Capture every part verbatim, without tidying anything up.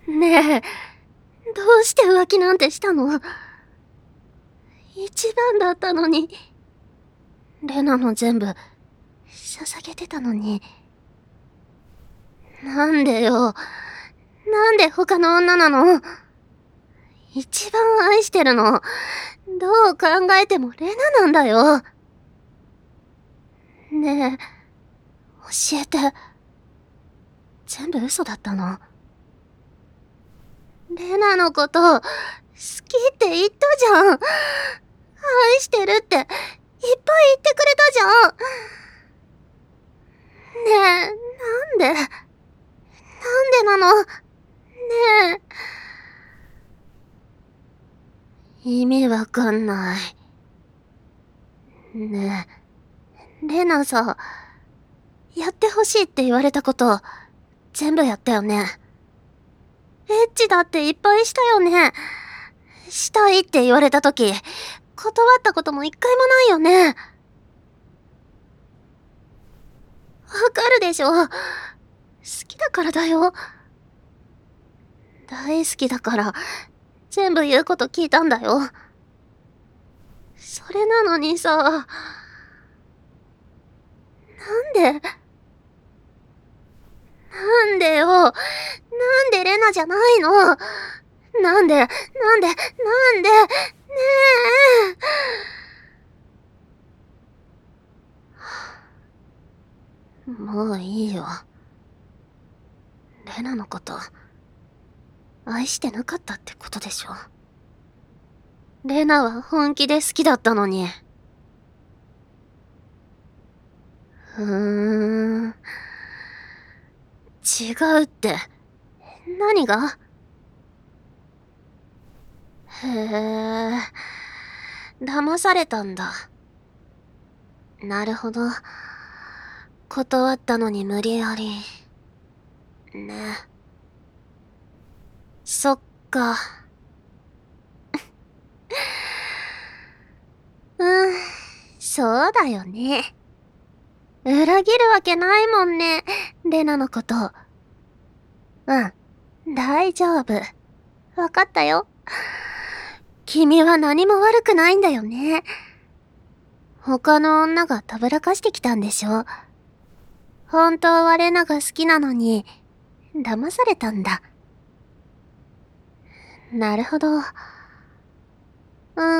ねえ、どうして浮気なんてしたの？一番だったのに。レナの全部、捧げてたのに。なんでよ。なんで他の女なの？一番愛してるの、どう考えてもレナなんだよ。ねえ、教えて。全部嘘だったの？レナのこと、好きって言ったじゃん。愛してるって、いっぱい言ってくれたじゃん。ねえ、なんで？なんでなの？ねえ。意味わかんない。ねえ、レナさ、やってほしいって言われたこと、全部やったよね。エッチだっていっぱいしたよね。したいって言われた時、断ったことも一回もないよね。わかるでしょ。好きだからだよ。大好きだから、全部言うこと聞いたんだよ。それなのにさ、なんで？なんでよ。なんでレナじゃないの？なんで、なんで、なんで、ねえ。もういいよ。レナのこと、愛してなかったってことでしょ。レナは本気で好きだったのに。ふーん。違うって。何が？へえ。騙されたんだ。なるほど。断ったのに無理やり。ね。そっか。うん、そうだよね。裏切るわけないもんね、レナのこと。うん、大丈夫。わかったよ。君は何も悪くないんだよね。他の女がたぶらかしてきたんでしょ。本当はレナが好きなのに、騙されたんだ。なるほど。うん。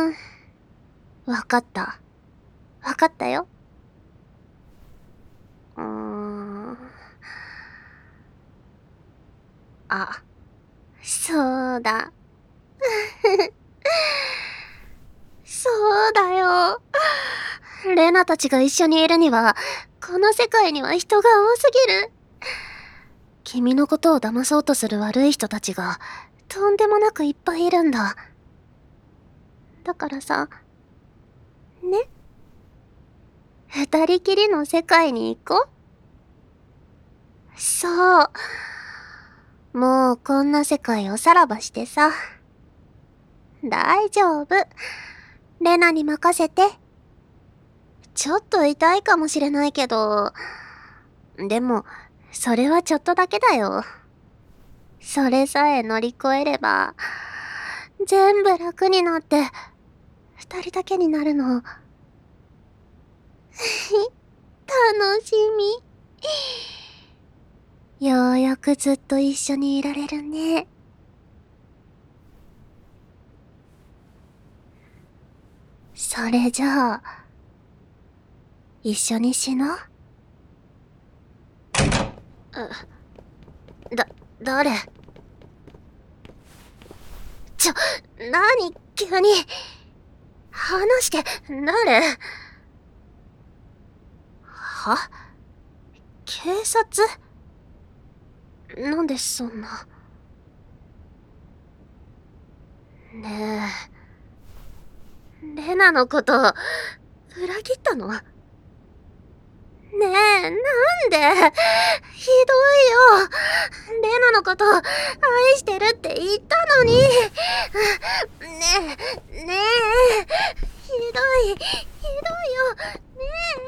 わかった。わかったよ。うーん。あ、そうだ。そうだよ。レナたちが一緒にいるには、この世界には人が多すぎる。君のことを騙そうとする悪い人たちが、とんでもなくいっぱいいるんだ。だからさ、ね？二人きりの世界に行こう。そう。もうこんな世界をさらばしてさ。大丈夫。レナに任せて。ちょっと痛いかもしれないけど、でも、それはちょっとだけだよ。それさえ乗り越えれば、全部楽になって、二人だけになるの。楽しみ。ようやくずっと一緒にいられるね。それじゃあ、一緒に死のう。だ、誰？ちょ、なに、急に。話して、誰？は？警察？なんでそんな。ねえ。レナのこと、裏切ったの？ねえ、なんで？ひどいよ。レナのこと、愛してるって言ったのに。ねえ、ねえ。ひどい、ひどいよ。ねえ。